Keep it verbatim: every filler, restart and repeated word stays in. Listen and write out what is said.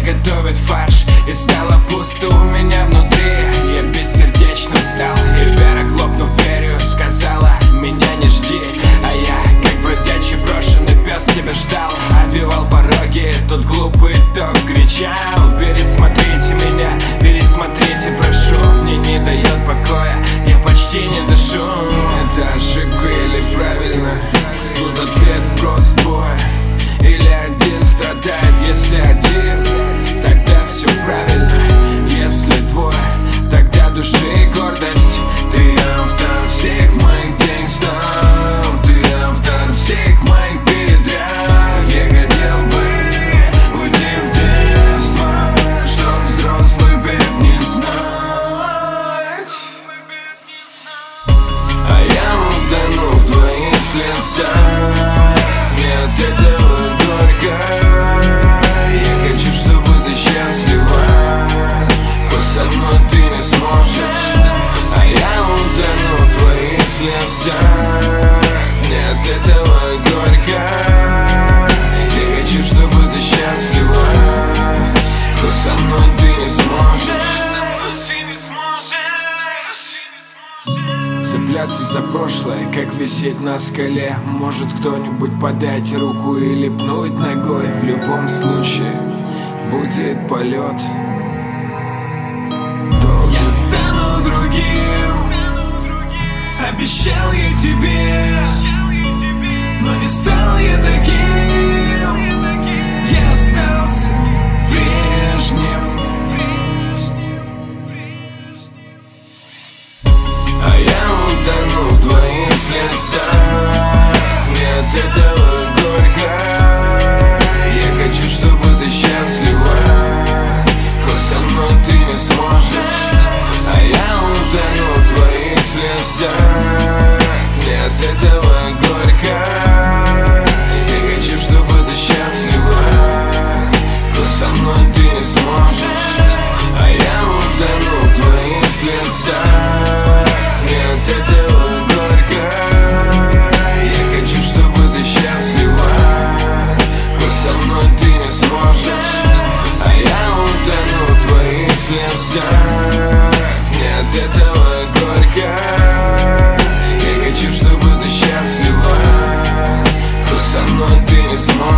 готовят фарш, и стало пусто у меня внутри. Я бессердечным стал, и Вера, хлопнув дверью, сказала: меня не жди. А я, как бродячий брошенный пес, тебя ждал. Обивал пороги, тут глупый ток кричал: пересмотрите меня, пересмотрите, прошу. Мне не дает покоя, я почти не дышу. Это ошибка или правильно? Тут ответ прост: двое или один страдает. Если один, тогда все правильно. Если двое, тогда души и гордость. Ты автор всех моих текстов, ты автор всех моих передряг. Я хотел бы уйти в детство, чтоб взрослый бед не знать. А я утону в твоих слезах, мне от этого горько. Я хочу, чтобы ты счастлива, хоть со мной ты не сможешь. А я утону в твоих слезах, мне от этого горько. Я хочу, чтобы ты счастлива, хоть со мной ты не сможешь. Цепляться за прошлое, как висеть на скале. Может кто-нибудь подать руку или пнуть ногой. В любом случае будет полет. Долгий. Я стану другим, обещал я тебе, но не стал я таким. Я остался прежним. А я утону в твоих слезах, мне от этого горько. Я хочу, чтобы ты счастлива, хоть со мной ты не сможешь. А я утону в твоих слезах, мне от этого горько. Я хочу, чтобы ты счастлива, хоть со мной ты не сможешь. А я утону в твоих слезах, мне от этого горько. Я хочу, чтобы ты счастлива, хоть со мной ты не сможешь. А я утону в твоих слезах, мне от этого горько. Я хочу, чтобы ты счастлива, хоть со мной ты не сможешь.